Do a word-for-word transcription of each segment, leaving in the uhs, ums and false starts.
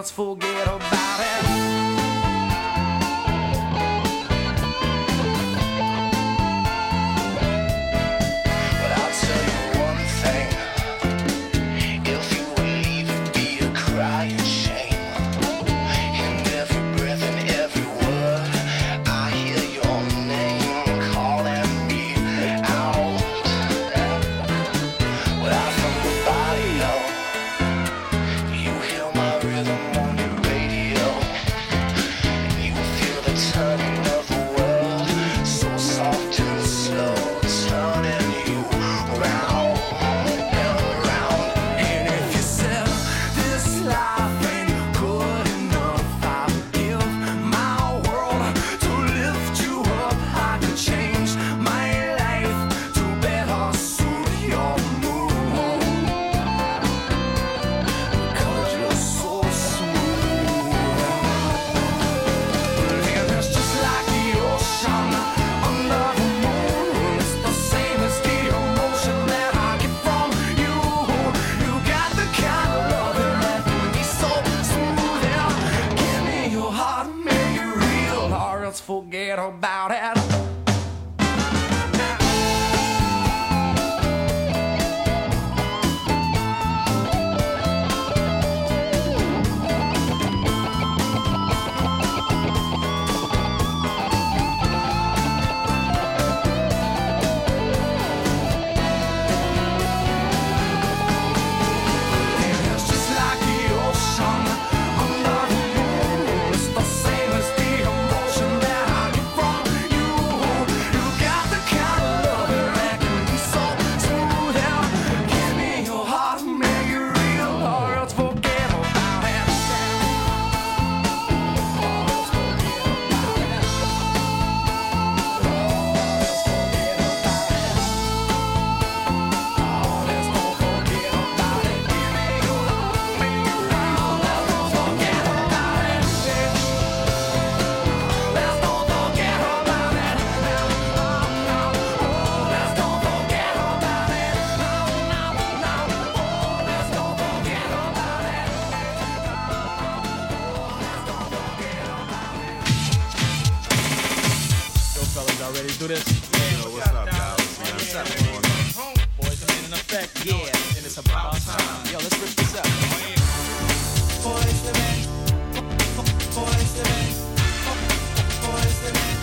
let's forget about it. Forget about it. Do this? Yeah, yo, what's up, guys? What's up, man? Boys are in effect, yeah, and it's about time. Yo, let's rip this up. Boys to men, boys to men, boys to men.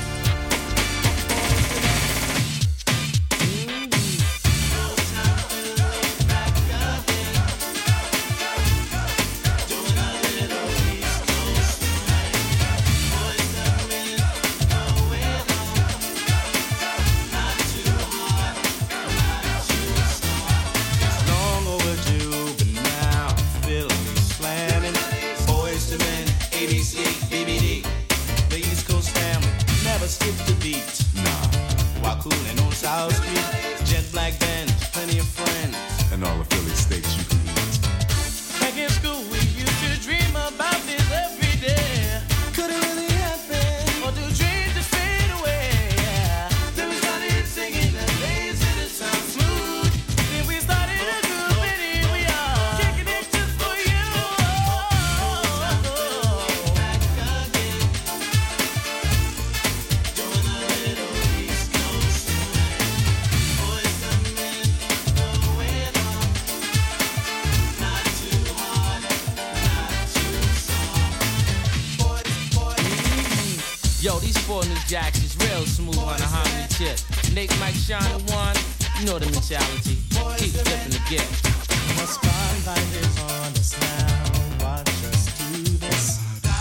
Skip the beat, nah. While cooling on South Street, jet black bands, plenty of friends, and all the Philly steaks you can eat. Back in school, we used to dream about this every day. Could it really happen, or do dreams just fade away? Yeah. Then we started singing that lazy that sounds smooth. Then we started a group, and here we are, kicking it just for you. Back again. Yo, these four new jacks is real smooth on a harmony tip. Nick, Mike, Sean, and one, you know the mentality. Keep flipping the gift. The spotlight is on us now. Watch us do this.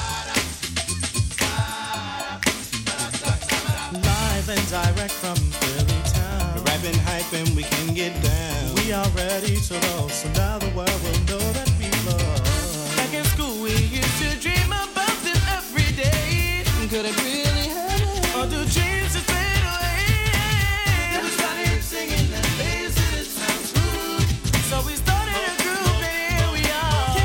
Live and direct from Philly town. We're rapping hype and we can get down. We are ready to roll, so now the world will know that we love. Back in school, we used to dream about this every day. Could it really happen? Or do dreams just fade away? Then we started singing that lazy that sounds smooth. So we started a group and here we are.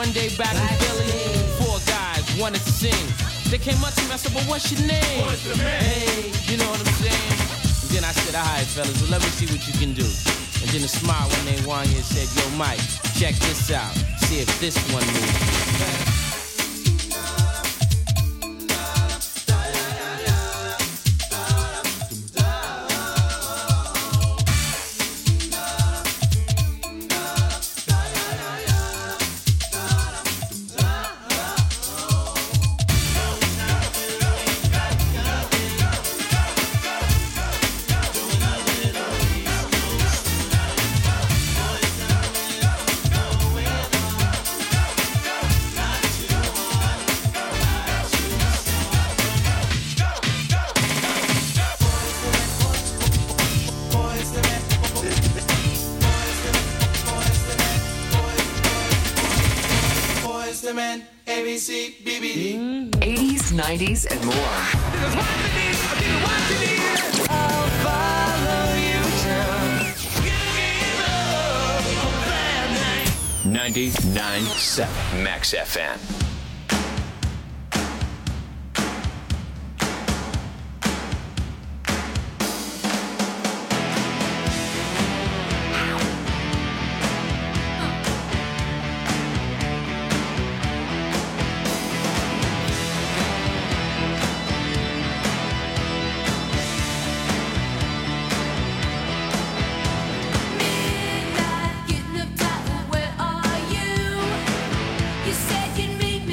One day back in Philly, four guys wanted to sing. They came up to me, I said, but what's your name? What's the man? Hey, you know what I'm saying? And then I said, all right, fellas, well, let me see what you can do. And then a smile when they won you said, yo, Mike, check this out. See if this one moves. eighties, nineties, and more. I'll follow you till ninety-nine point seven Max F M. Midnight, getting up tight, where are you? You said you'd meet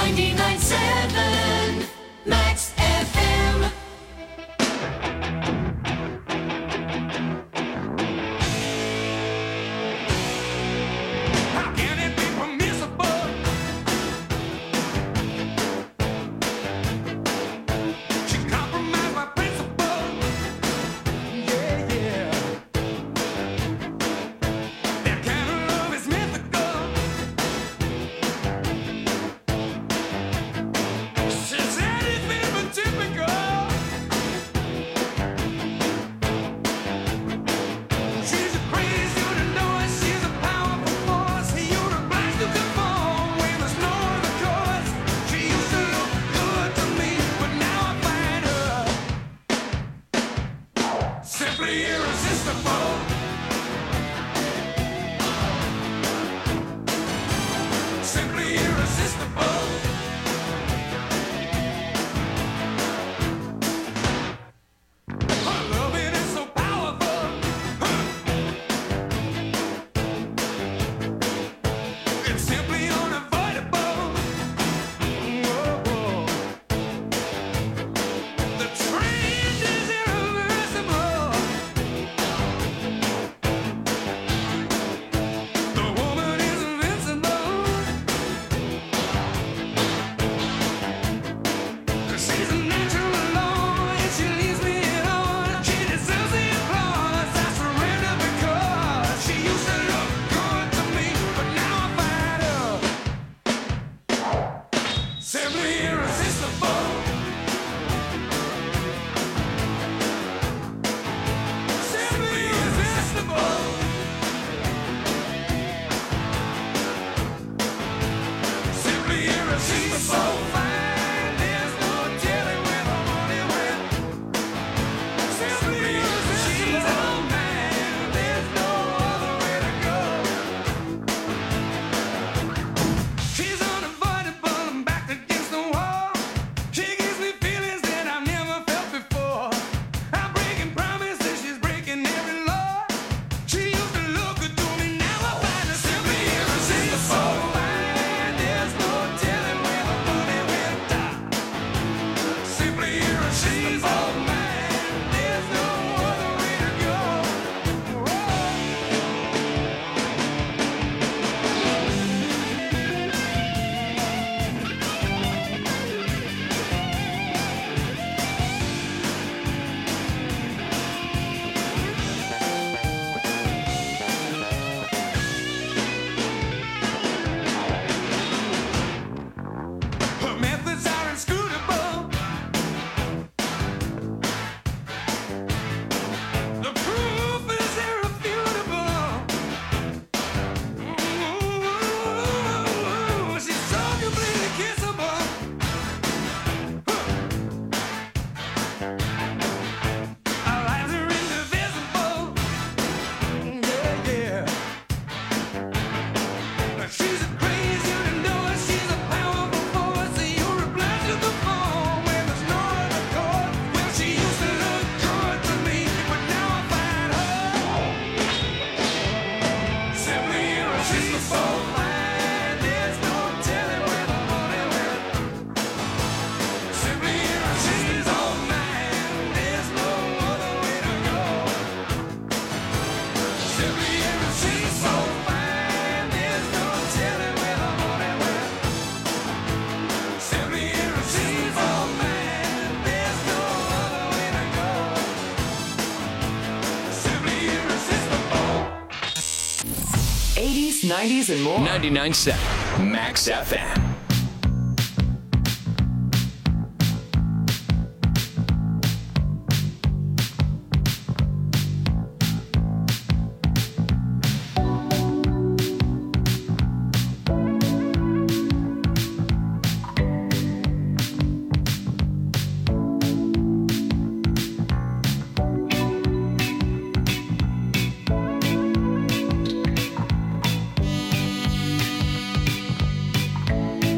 ninety-nine point seven Max F M. How can it be permissible? She compromised my principle. Yeah, yeah. That kind of love is mythical. She said anything but typical. She's a crazy, you to know it. She's a powerful force. You're obliged to conform when there's no other choice. She used to look good to me, but now I find her simply irresistible. Simply irresistible. Her loving is so powerful. It's simply unavoidable. Whoa. The trend is irreversible. The woman is invincible. She's a natural law, and she leaves me alone. She deserves the applause. I surrender because she used to look good to me, but now I find her simply irresistible. Simply irresistible. Simply irresistible. She's so fine, there's no telling where the money went. Simply irresistible. She's all mine, there's no other way to go. She's unavoidable, I'm backed against the wall. She gives me feelings that I've never felt before. I'm breaking promises, she's breaking every law. She used to look good to me, now I find her simply irresistible. Fine, there's no telling where the money went. Simply irresistible. Man, there's no other way to go. Her methods are inscrutable. The proof is irrefutable. Ooh, she's so completely kissable. Our lives are indivisible. Yeah, yeah. She's a crazy, you to know it. She's a powerful force. You're obliged to conform when there's no other course. Well, she used to look good to me, but now I find her simply irresistible. Fine, there's no telling where the money went. Simply irresistible. Man, there's no other way to go. Simply irresistible. Fine, there's no telling where the money went. Simply irresistible. Man, there's no other way to go. Simply irresistible. eighties, nineties, and more. ninety-nine point seven Max F M. Simply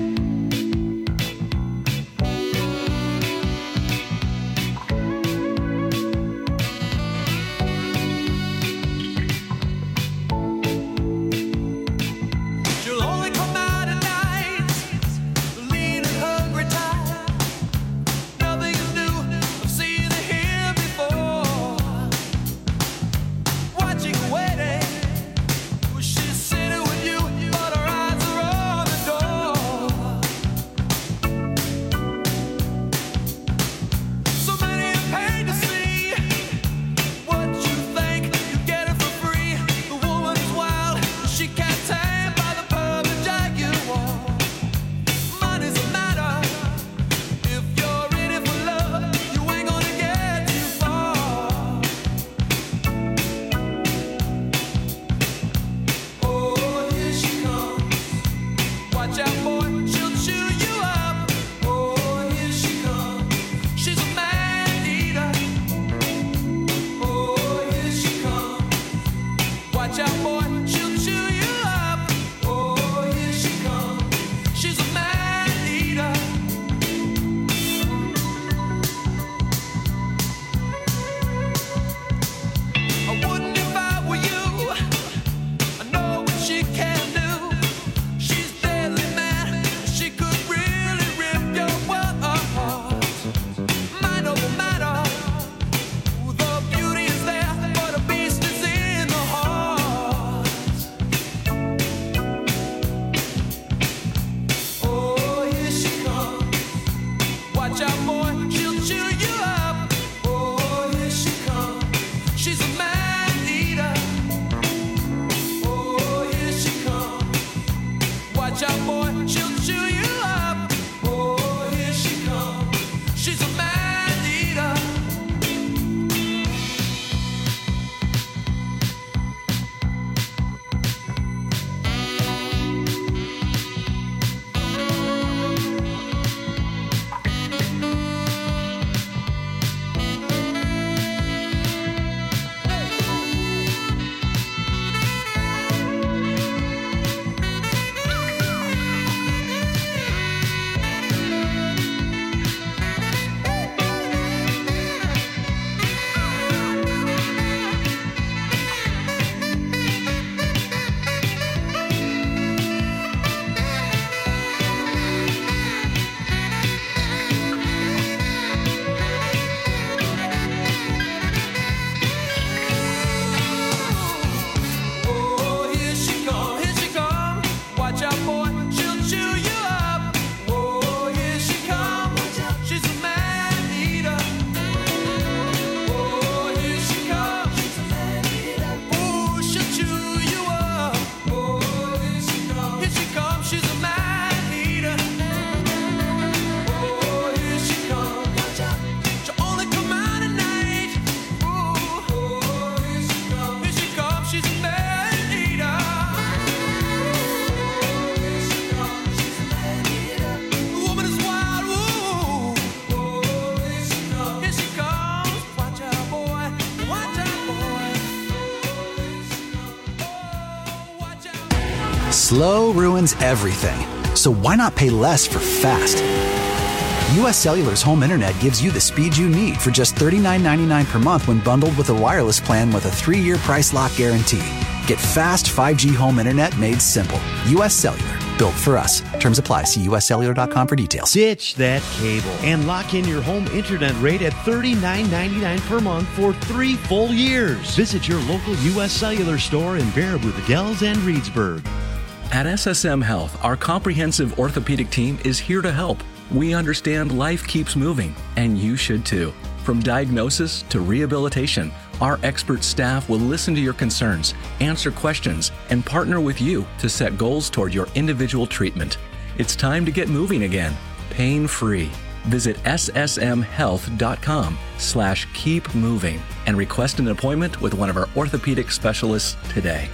Slow ruins everything. So why not pay less for fast? U S Cellular's home internet gives you the speed you need for just thirty-nine ninety-nine per month when bundled with a wireless plan with a three-year price lock guarantee. Get fast five G home internet made simple. U S Cellular. Built for us. Terms apply. See U S cellular dot com for details. Ditch that cable and lock in your home internet rate at thirty-nine ninety-nine per month for three full years. Visit your local U S Cellular store in Baraboo, the Dells, and Reedsburg. At S S M Health, our comprehensive orthopedic team is here to help. We understand life keeps moving, and you should too. From diagnosis to rehabilitation, our expert staff will listen to your concerns, answer questions, and partner with you to set goals toward your individual treatment. It's time to get moving again, pain-free. Visit ssmhealth.com slash keep moving and request an appointment with one of our orthopedic specialists today.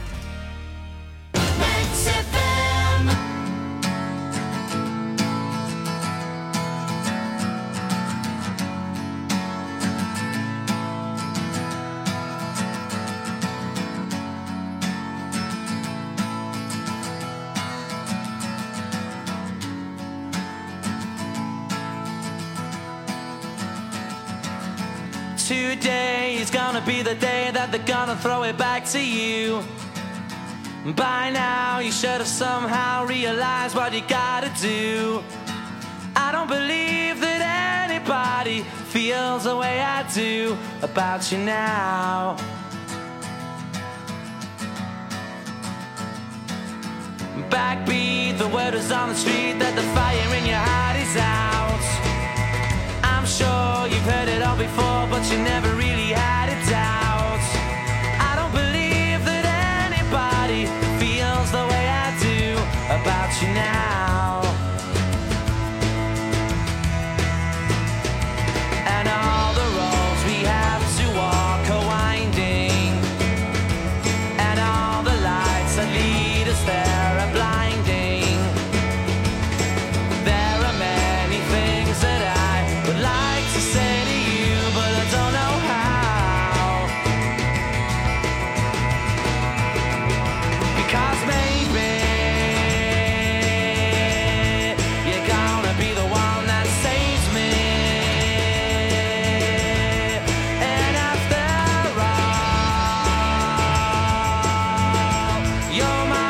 Today is gonna be the day that they're gonna throw it back to you. By now you should have somehow realized what you gotta do. I don't believe that anybody feels the way I do about you now. Backbeat, the word is on the street that the fire in your heart is out. I'm sure you've heard it all before, but you never really had a doubt. I don't believe that anybody feels the way I do about you now. And all the roads we have to walk are winding, and all the lights that lead us there are blinding. There are many things that I would like to say to you, but I don't know how. Because maybe you're gonna be the one that saves me. And after all, you're my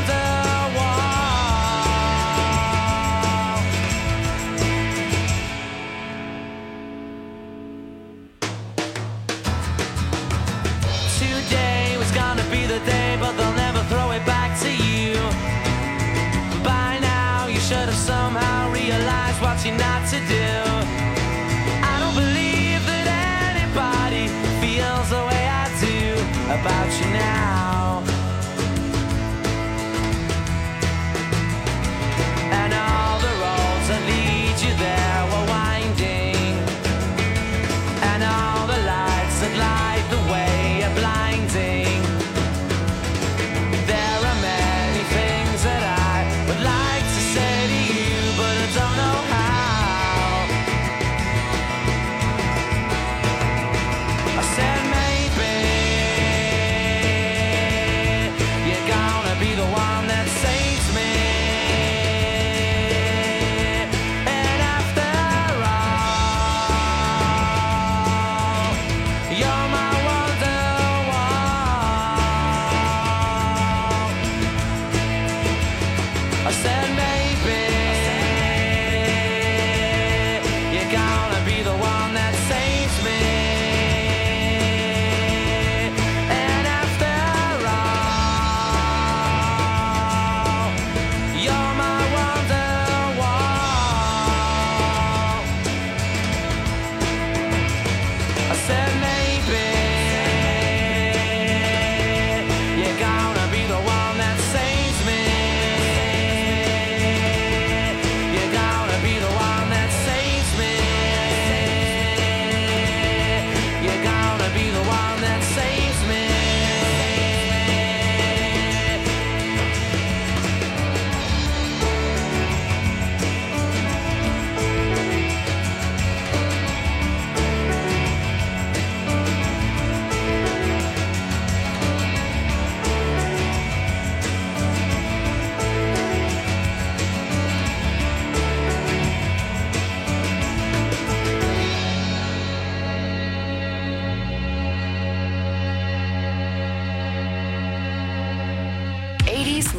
Today was gonna be the day, but they'll never throw it back to you. By now you should have somehow realized what you're not to do. I don't believe that anybody feels the way I do about you now. And all the roads that lead you there were winding, and all the lights that light the way are blinding. There are many things that I would like to say to you, but I don't know how. I said maybe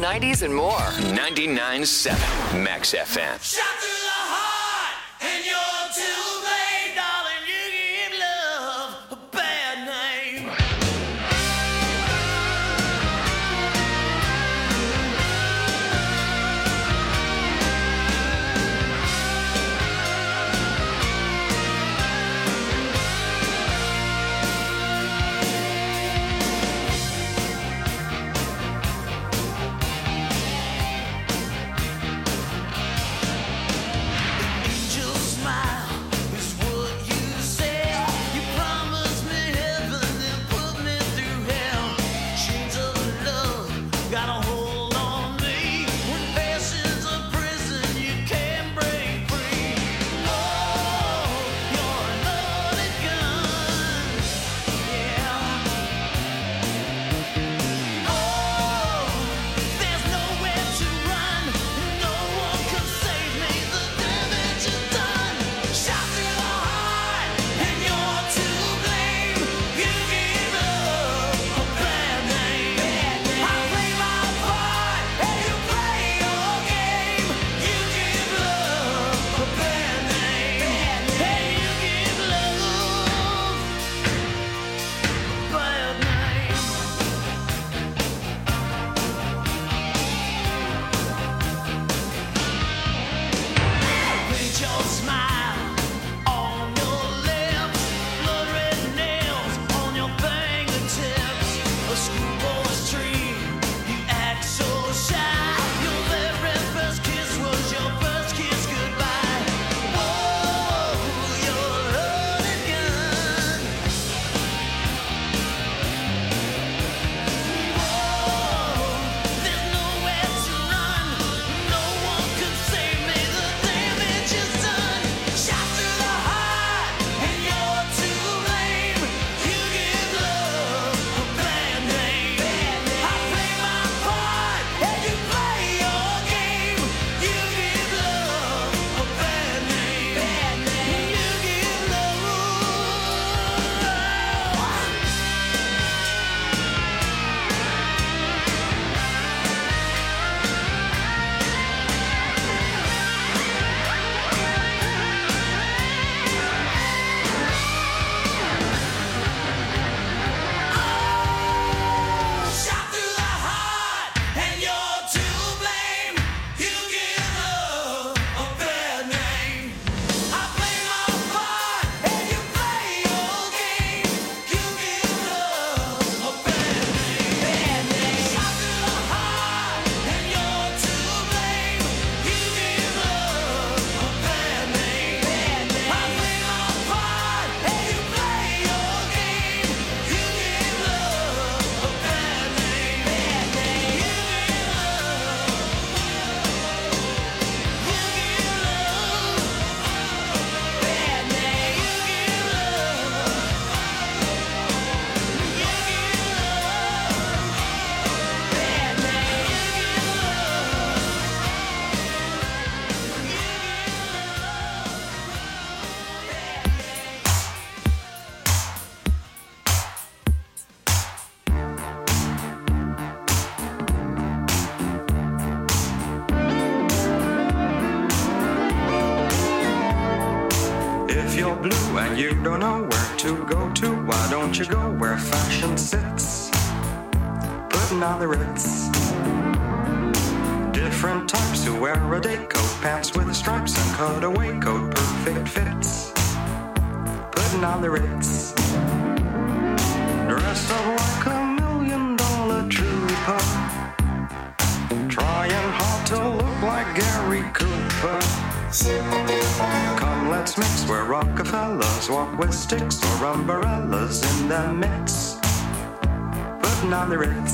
nineties, and more. ninety-nine point seven Max F M. Shot through the heart, and you're to blame, darling. You give love a bad name. Angel smile is what you say. You promised me heaven and put me through hell. Chains of love got a hold on me. When passion's a prison, you can't break free. Oh, you're a loaded gun. Yeah. Oh, there's nowhere to run. No one can save me. The damage is done. Shot through the heart, and you're to blame. You give love a bad name. I play my part, and you play your game. You give love a bad name. And you give love a bad name. Paint your smile on your lips, blood red nails on your fingertips. A schoolboy's dream, you act so shy. Your very first kiss was your first kiss goodbye. Whoa, you're a loaded gun. Whoa, there's nowhere to run. No one can save me. The damage is done. Shot through the heart, and you're to blame. You give love a bad name. I play my part, and you play your game. You give love a bad name. You give love. Shot through the heart, and you're to blame. You give love a bad name. I play my part, and you play your game. You give love a bad name. Shot through the heart, and you're to blame. You give love a bad name. I play my part, and you play your game. You give love a bad name. You give If you're blue and you don't know where to go to, why don't you go where fashion sits? Putting on the Ritz. Different types who wear a day coat, pants with stripes and cutaway coat, perfect fits. Putting on the Ritz. Dressed up like a million dollar trooper, trying hard to look like Gary Cooper. Come, let's mix where Rockefellers walk with sticks or umbrellas in their midst. Putting on the Ritz.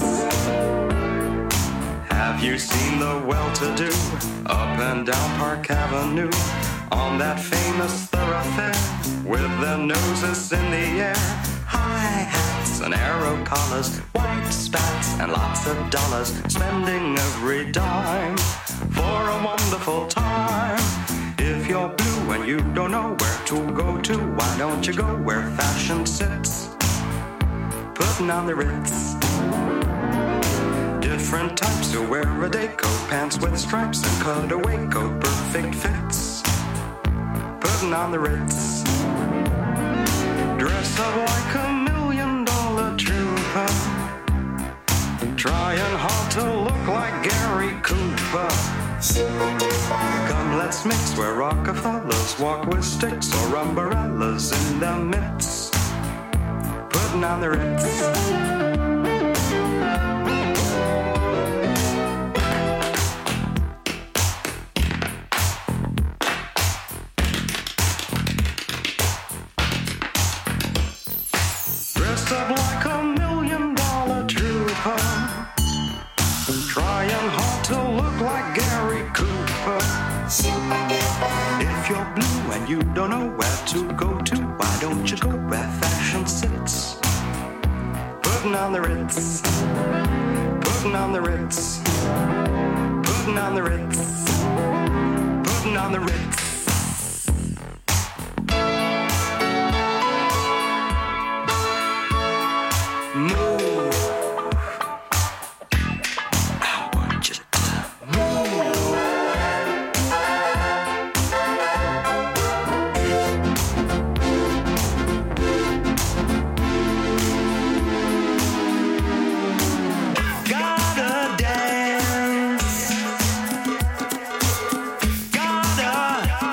Have you seen the well-to-do up and down Park Avenue on that famous thoroughfare with their noses in the air? High hats and arrow collars, white spats and lots of dollars, spending every dime for a wonderful time. If you're blue and you don't know where to go to, why don't you go where fashion sits? Putting on the Ritz. different types who wear a day coat, pants with stripes, and cutaway coat, perfect fits. Putting on the Ritz. Dressed up like a million dollar trooper, trying hard to look like Gary Cooper. Come, let's mix where Rockefellers walk with sticks or umbrellas in their midst. Putting on the Ritz. Up like a million dollar trooper, trying hard to look like Gary Cooper. If you're blue and you don't know where to go to, why don't you go where fashion sits? Putting on the Ritz, putting on the Ritz, putting on the Ritz, putting on the Ritz. Gotta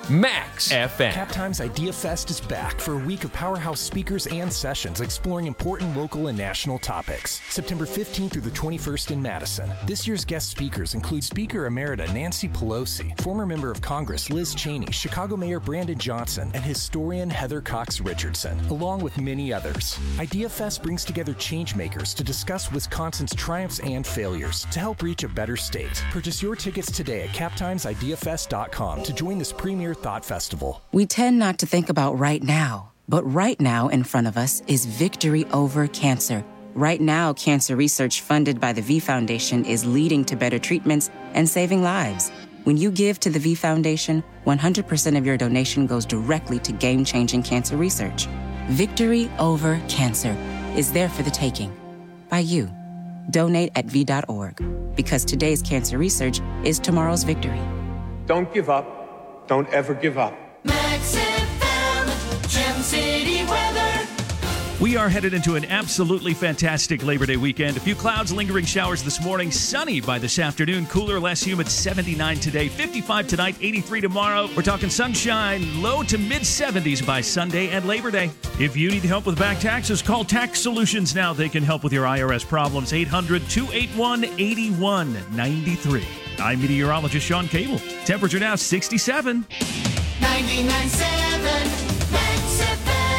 Max F M. Captime's Idea Fest is back for a week of powerhouse speakers and sessions exploring important local and national topics. September fifteenth through the twenty-first in Madison. This year's guest speakers include Speaker Emerita Nancy Pelosi, former member of Congress Liz Cheney, Chicago Mayor Brandon Johnson, and historian Heather Cox Richardson, along with many others. Idea Fest brings together changemakers to discuss Wisconsin's triumphs and failures to help reach a better state. Purchase your tickets today at captimes idea fest dot com to join this premier thought festival. We tend not to think about right now, but right now in front of us is victory over cancer. Right now, cancer research funded by the V Foundation is leading to better treatments and saving lives. When you give to the V Foundation, one hundred percent of your donation goes directly to game-changing cancer research. Victory over cancer is there for the taking. By you. Donate at V dot org. Because today's cancer research is tomorrow's victory. Don't give up. Don't ever give up. Max F M, Gem City weather. We are headed into an absolutely fantastic Labor Day weekend. A few clouds, lingering showers this morning. Sunny by this afternoon. Cooler, less humid. seventy-nine today. fifty-five tonight. eighty-three tomorrow. We're talking sunshine. Low to mid seventies by Sunday and Labor Day. If you need help with back taxes, call Tax Solutions now. They can help with your I R S problems. eight hundred, two eight one, eight one nine three. I'm meteorologist Sean Cable. Temperature now sixty-seven. ninety-nine point seven Max F M.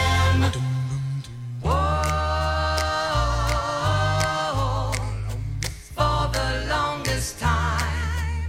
For the longest time.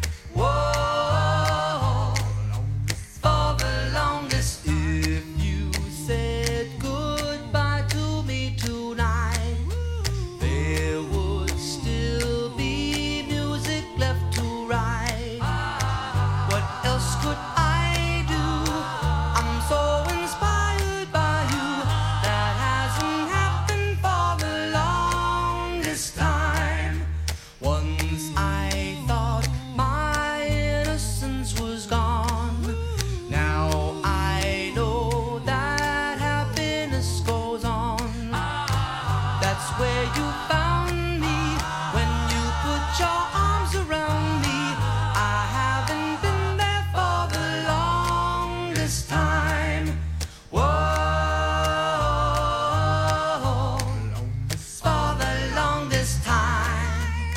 Whoa. For the longest. If you said goodbye to me tonight, there would still be music left to write. What else could I do? I'm so inspired by you. That hasn't happened for the longest time. Once I thought my innocence was gone. Now I know that happiness goes on. That's where you found me when you put your arms around me. I haven't been there for the longest time. Whoa, for the longest time.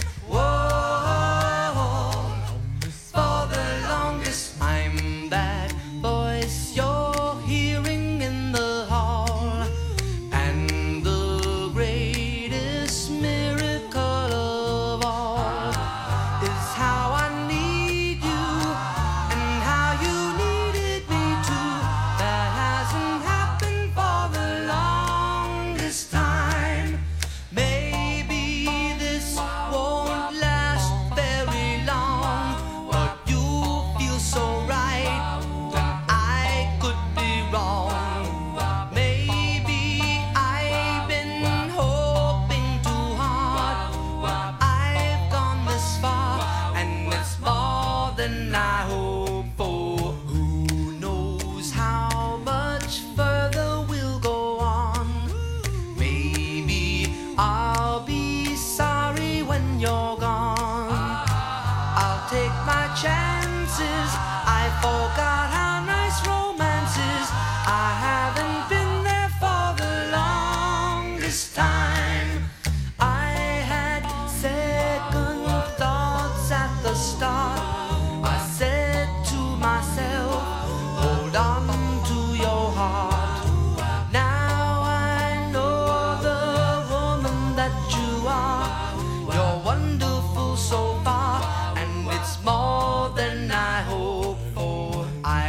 Whoa, for the longest. I'm that voice you're hearing in the hall, and the greatest miracle of all is how I need you and how you needed me too. That hasn't happened for the longest time. Maybe this won't last very long, but you feel so right when I could be wrong. Maybe I've been hoping too hard, but I've gone this far, and it's more than I hoped for. Who knows how much further we'll go on? Maybe I'll be sorry when you're gone. I'll take my chances. I forgot how nice romance is. I haven't been there for the longest time. I had second thoughts at the start. I said to myself, hold on to your heart. Now I know the woman that you are. You're wonderful so far, and it's more than I hoped for. I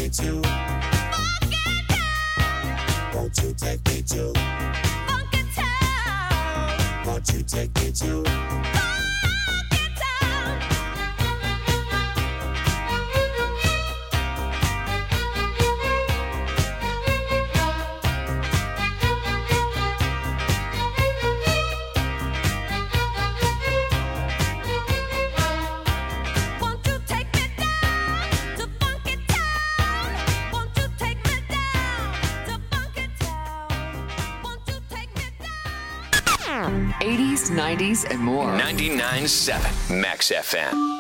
to Funky Town? Won't you take me to Funky Town? Won't you take me to Funky Town? Won't you take me down to Funky Town? Won't you take me down to Funky Town? Won't you take me down? eighties, nineties, and more. ninety-nine point seven Max F M.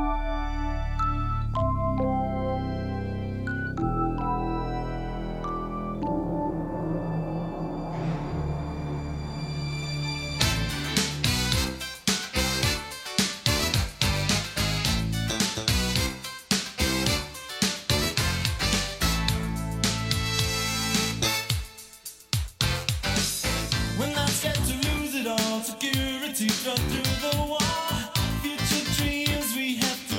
When I start to lose it all, security cut through the wall. Future dreams we have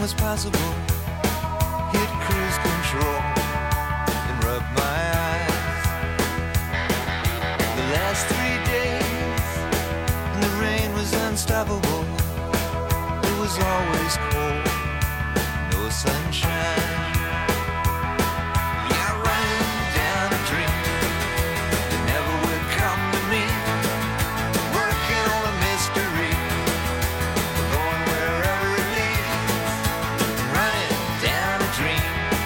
was possible. Hit cruise control and rub my eyes. The last three days, the rain was unstoppable. It was always cold, no sunshine. Yeah, running down a dream that never would come to me. Working on a mystery, going wherever it leads. Running down a dream.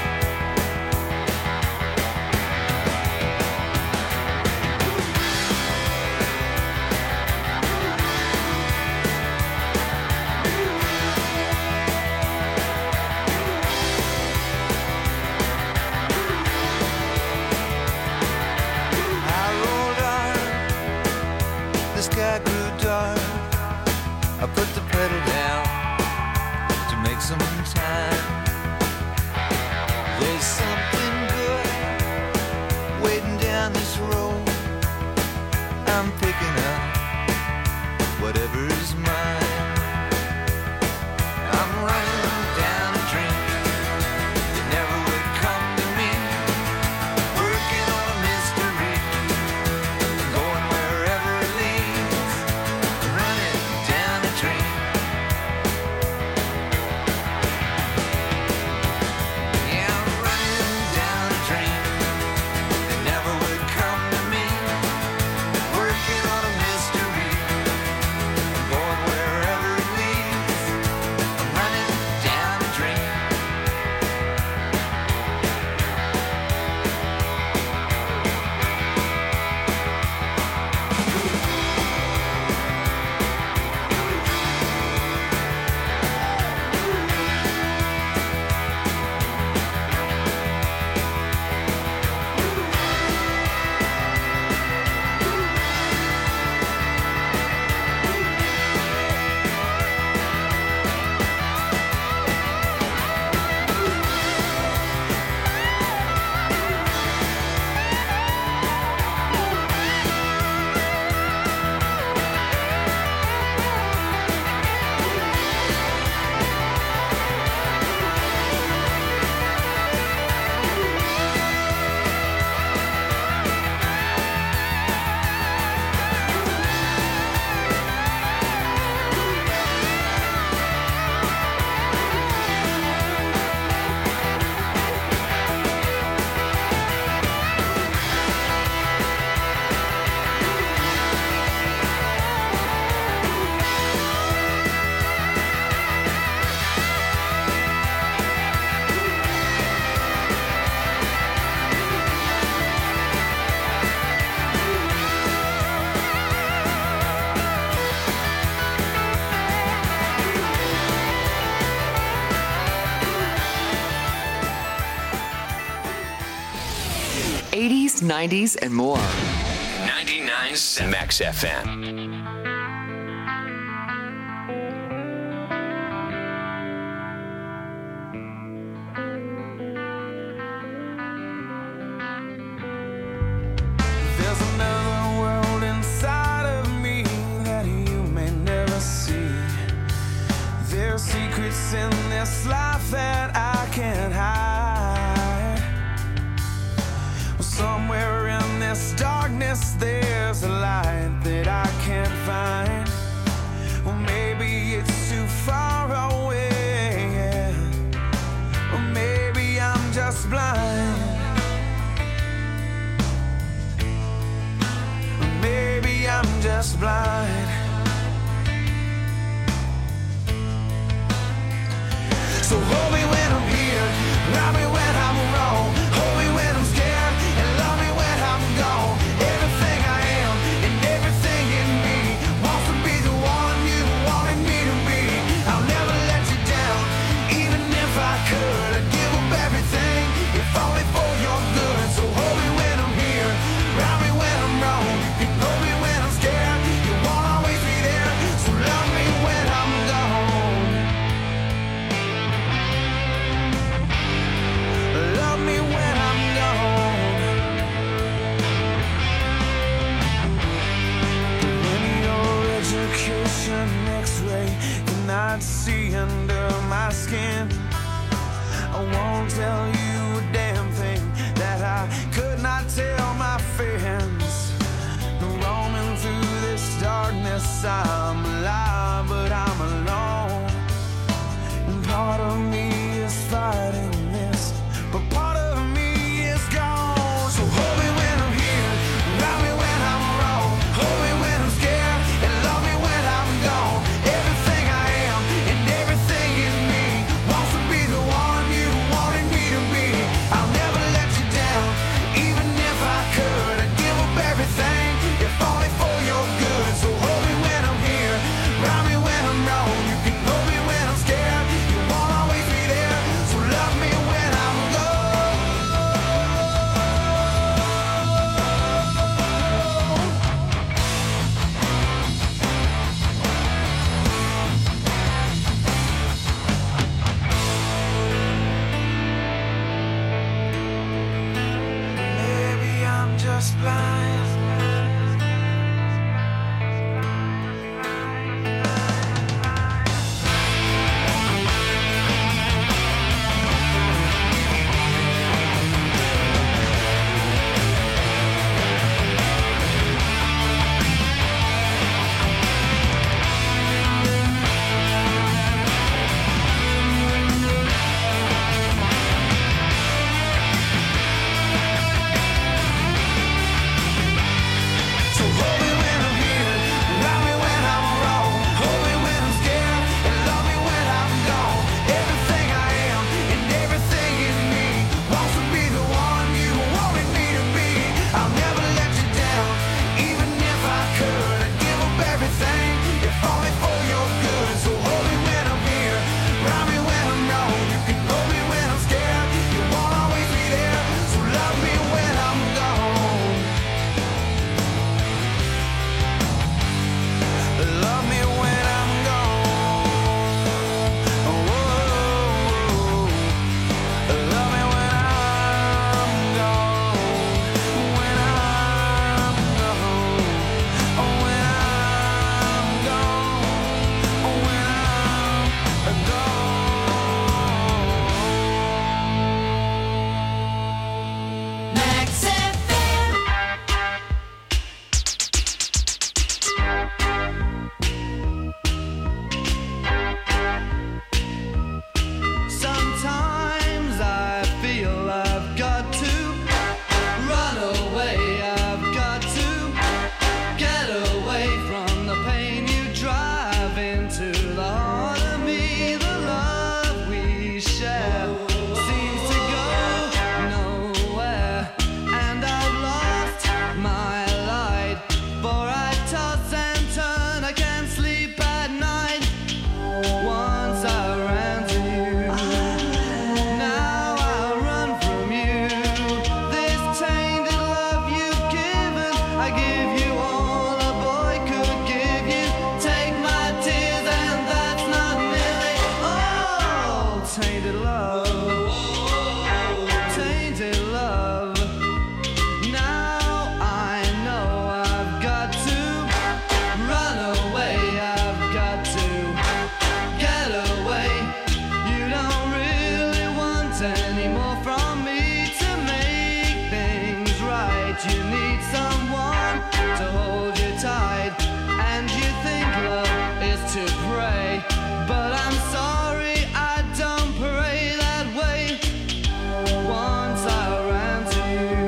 I rolled on, the sky grew dark. I put the pedal down to make some time. There's something good waiting down this road. I'm picking up whatever's mine. I'm running down a dream that never would come to me. Working on a mystery, going wherever it leads. Running down a dream. Yeah, I'm running down a dream that never would come to me. Working on a mystery, going wherever it leads. I'm running down a dream. eighties, nineties, and more. ninety-nine point seven Max F M. There's another world inside of me that you may never see. There's secrets in this life that I can't hide. Well, somewhere in this darkness there's a light that I can't find. Well, maybe it's too far away, yeah. Or maybe I'm just blind. Maybe I'm just blind. So hold me when I'm here, love me when I'm wrong, hold me when I'm scared, and love me when I'm gone. Everything I am and everything in me wants to be the one you wanted me to be. I'll never let you down, even if I could. I'd give up everything, if only for your good. So hold me when I'm here, love me when I'm wrong. You know me when I'm scared, you won't always be there. So love me when I'm gone. Love me when I'm gone. When your education X-ray cannot see under my skin. won't tell you a damn thing that I could not tell my friends. Roaming through this darkness, I'm alive, but I'm alone. And part of me is fighting this, but part of me is gone. So hold me when I'm here, love me when I'm wrong, hold me when I'm scared, and love me when I'm gone. Everything I am and everything in me wants to be the one you wanted me to be. I'll never let you down, even if I could. I'd give up everything, if only for your good. So hold me when I'm here, love me when I'm wrong. You can hold me when I'm scared, you won't always be there. So love me when I'm gone. Maybe I'm just blind. So hold me when I'm here, love me when I'm wrong, hold me when I'm scared, and love me when I'm gone. Everything I am and everything in me wants to be the one you wanted me to be. I'll never let you down, even if I could. I'd give up everything, if only for your good. So hold me when I'm here, love me when I'm wrong. You can hold me when I'm scared, you won't always be there. So love me when I'm gone. Love me when I'm gone. Oh, love me when I'm gone. When I'm gone. Oh, when I'm gone. Oh, when I'm gone. Max F M. Sometimes I feel I've got to run away. I've got to get away from the pain you drive into the heart of me. The love we share seems to go nowhere, and I've lost my light. For I toss and turn, I can't sleep at night. Once I ran to you, now I run from you. This tainted love you've given, I give you all a boy could give you. Take my tears and that's not nearly all. Tainted love, tainted love. Now I know I've got to run away. I've got to get away. You don't really want any more from me to make things right. You need someone to hold you tight, and you think love is to pray. But I'm sorry, I don't pray that way. Once I ran to you,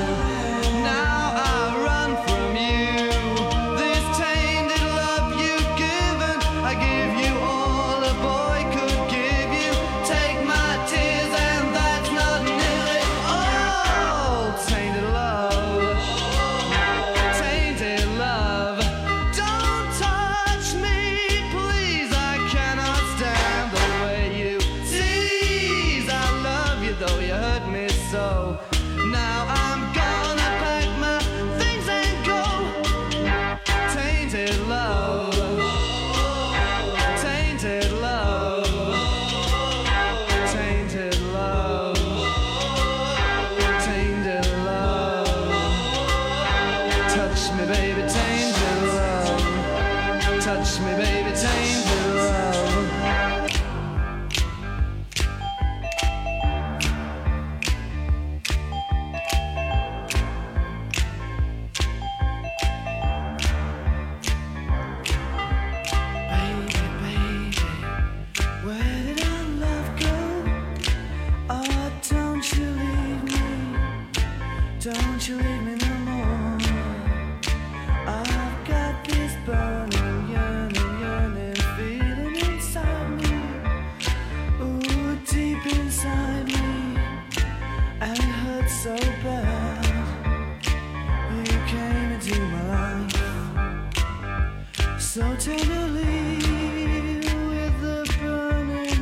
now I run from you. This tainted love you've given, I give you all a boy could give you. Take my tears and that's not nearly all. Tainted love, tainted love. Don't touch me, please. I cannot stand the way you tease. I love you though you hurt me so. Now I'm gonna pack my things and go. Tainted love, tainted love, tainted love, tainted love. Touch me, baby, tainted love. Touch me, baby, tainted love. So tell me